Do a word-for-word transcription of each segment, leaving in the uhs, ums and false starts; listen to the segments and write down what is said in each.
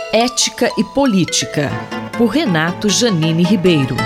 Ética e Política, por Renato Janine Ribeiro.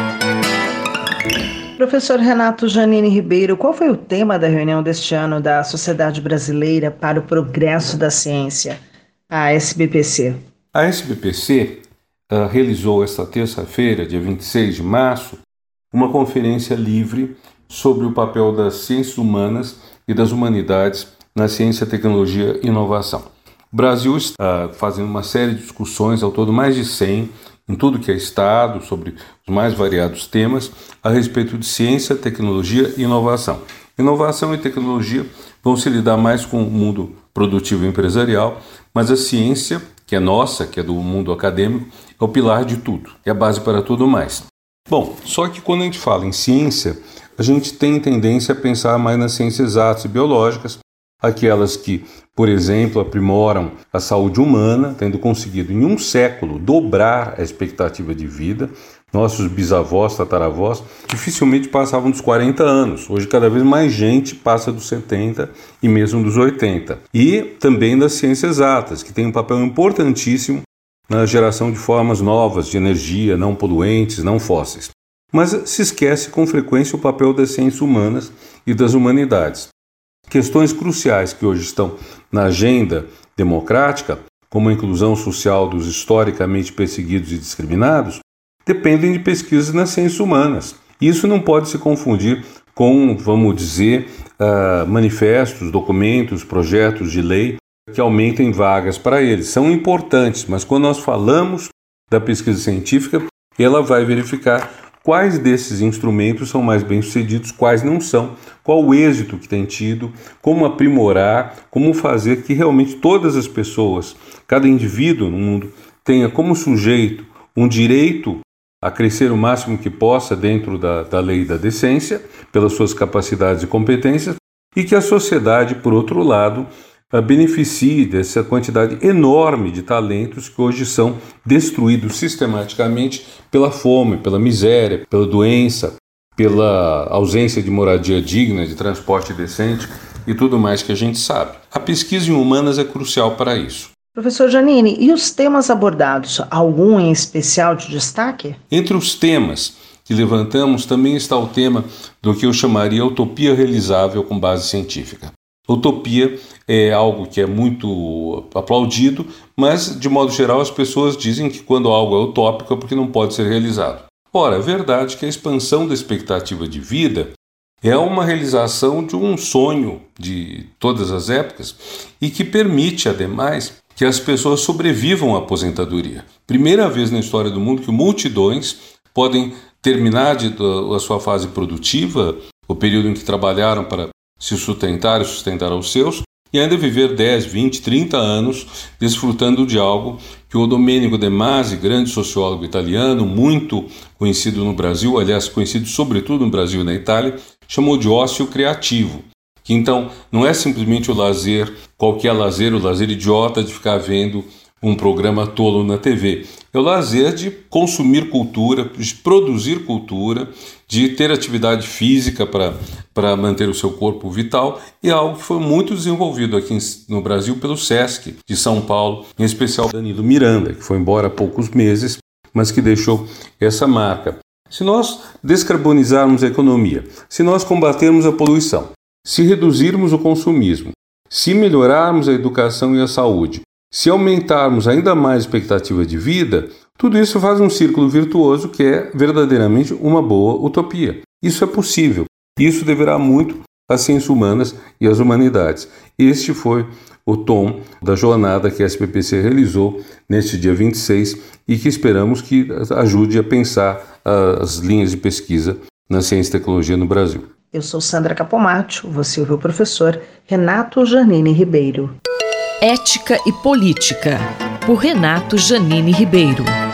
Professor Renato Janine Ribeiro, qual foi o tema da reunião deste ano da Sociedade Brasileira para o Progresso da Ciência, a S B P C? A S B P C uh, realizou esta terça-feira, dia vinte e seis de março, uma conferência livre sobre o papel das ciências humanas e das humanidades na ciência, tecnologia e inovação. O Brasil está fazendo uma série de discussões, ao todo mais de cem, em tudo que é Estado, sobre os mais variados temas, a respeito de ciência, tecnologia e inovação. Inovação e tecnologia vão se lidar mais com o mundo produtivo e empresarial, mas a ciência, que é nossa, que é do mundo acadêmico, é o pilar de tudo, é a base para tudo mais. Bom, só que quando a gente fala em ciência, a gente tem tendência a pensar mais nas ciências exatas e biológicas, aquelas que, por exemplo, aprimoram a saúde humana, tendo conseguido em um século dobrar a expectativa de vida. Nossos bisavós, tataravós, dificilmente passavam dos quarenta anos. Hoje, cada vez mais gente passa dos setenta e mesmo dos oitenta. E também das ciências exatas, que têm um papel importantíssimo na geração de formas novas de energia, não poluentes, não fósseis. Mas se esquece com frequência o papel das ciências humanas e das humanidades. Questões cruciais que hoje estão na agenda democrática, como a inclusão social dos historicamente perseguidos e discriminados, dependem de pesquisas nas ciências humanas. Isso não pode se confundir com, vamos dizer, uh, manifestos, documentos, projetos de lei que aumentem vagas para eles. São importantes, mas quando nós falamos da pesquisa científica, ela vai verificar quais desses instrumentos são mais bem-sucedidos, quais não são, qual o êxito que tem tido, como aprimorar, como fazer que realmente todas as pessoas, cada indivíduo no mundo, tenha como sujeito um direito a crescer o máximo que possa dentro da, da lei da decência, pelas suas capacidades e competências, e que a sociedade, por outro lado, beneficie dessa quantidade enorme de talentos que hoje são destruídos sistematicamente pela fome, pela miséria, pela doença, pela ausência de moradia digna, de transporte decente e tudo mais que a gente sabe. A pesquisa em humanas é crucial para isso. Professor Janine, e os temas abordados, algum em especial de destaque? Entre os temas que levantamos também está o tema do que eu chamaria utopia realizável com base científica. Utopia é algo que é muito aplaudido, mas, de modo geral, as pessoas dizem que quando algo é utópico é porque não pode ser realizado. Ora, é verdade que a expansão da expectativa de vida é uma realização de um sonho de todas as épocas e que permite, ademais, que as pessoas sobrevivam à aposentadoria. Primeira vez na história do mundo que multidões podem terminar de, a sua fase produtiva, o período em que trabalharam para se sustentar e sustentar aos seus, e ainda viver dez, vinte, trinta anos desfrutando de algo que o Domenico De Masi, grande sociólogo italiano, muito conhecido no Brasil, aliás, conhecido sobretudo no Brasil e na Itália, chamou de ócio criativo. Que então não é simplesmente o lazer, qualquer lazer, o lazer idiota de ficar vendo um programa tolo na T V. É o lazer de consumir cultura, de produzir cultura, de ter atividade física para para manter o seu corpo vital, e é algo que foi muito desenvolvido aqui no Brasil pelo SESC de São Paulo, em especial Danilo Miranda, que foi embora há poucos meses, mas que deixou essa marca. Se nós descarbonizarmos a economia, se nós combatermos a poluição, se reduzirmos o consumismo, se melhorarmos a educação e a saúde, se aumentarmos ainda mais a expectativa de vida, tudo isso faz um círculo virtuoso que é verdadeiramente uma boa utopia. Isso é possível. Isso deverá muito às ciências humanas e às humanidades. Este foi o tom da jornada que a S B P C realizou neste dia vinte e seis e que esperamos que ajude a pensar as linhas de pesquisa na ciência e tecnologia no Brasil. Eu sou Sandra Capomatto, você ouviu o professor Renato Janine Ribeiro. Ética e Política, por Renato Janine Ribeiro.